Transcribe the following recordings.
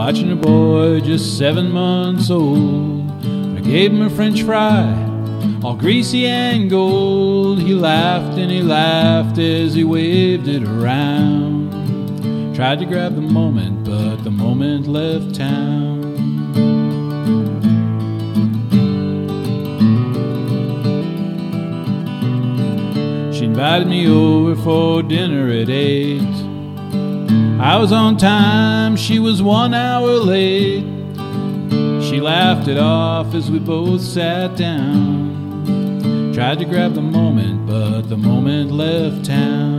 watching a boy just 7 months old. I gave him a French fry, all greasy and gold. He laughed and he laughed as he waved it around. Tried to grab the moment, but the moment left town. She invited me over for dinner at 8. I was on time, she was 1 hour late. She laughed it off as we both sat down. Tried to grab the moment, but the moment left town.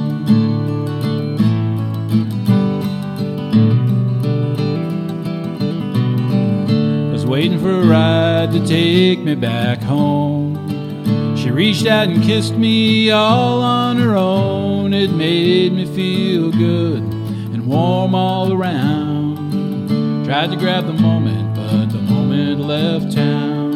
Was waiting for a ride to take me back home. She reached out and kissed me all on her own. It made me feel good and warm all around. Tried to grab the moment, but the moment left town.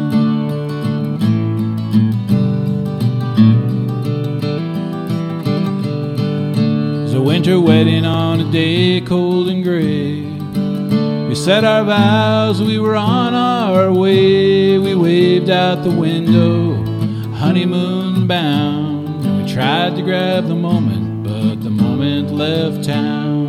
It was a winter wedding on a day cold and gray. We said our vows, we were on our way. We waved out the window, honeymoon bound. And we tried to grab the moment, but the moment left town.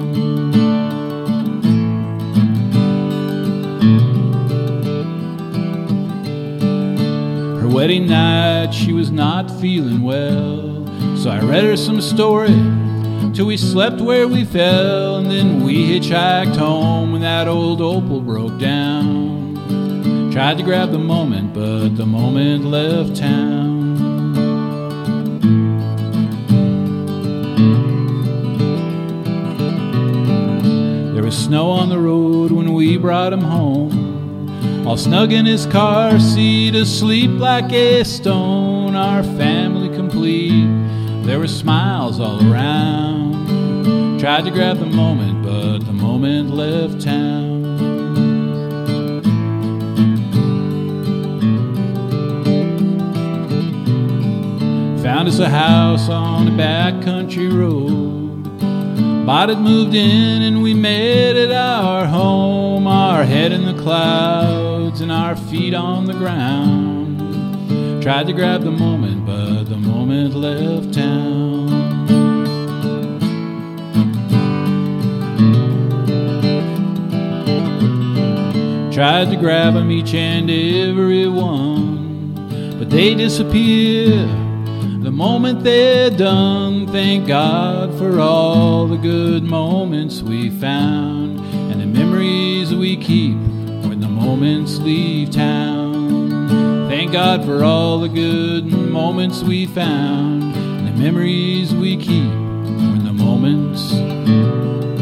Her wedding night, she was not feeling well, so I read her some story till we slept where we fell. And then we hitchhiked home when that old Opel broke down. Tried to grab the moment, but the moment left town. There was snow on the road when we brought him home, all snug in his car seat, asleep like a stone. Our family complete, there were smiles all around. Tried to grab the moment, but the moment left town. Found us a house on a backcountry road. Bought it, moved in, and we made it our home. Our head in the clouds and our feet on the ground. Tried to grab the moment, but the moment left town. Tried to grab them each and every one, but they disappear the moment they're done. Thank God for all the good moments we found, and the memories we keep when the moments leave town. Thank God for all the good moments we found, and the memories we keep when the moments